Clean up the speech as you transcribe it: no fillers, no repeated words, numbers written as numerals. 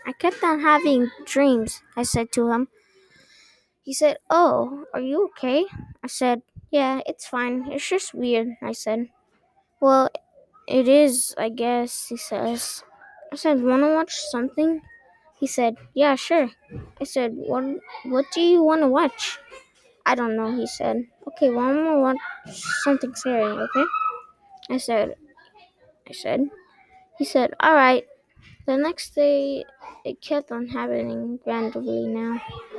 I kept on having dreams, I said to him. He said, "Oh, are you okay?" I said, "Yeah, it's fine. It's just weird," I said. "Well, it is, I guess," he says. I said, "Wanna watch something?" He said, "Yeah, sure." I said, What do you want to watch?" "I don't know," he said. "Okay, well, I'm gonna watch something scary, okay?" I said, I said. He said, "Alright." The next day, it kept on happening randomly now.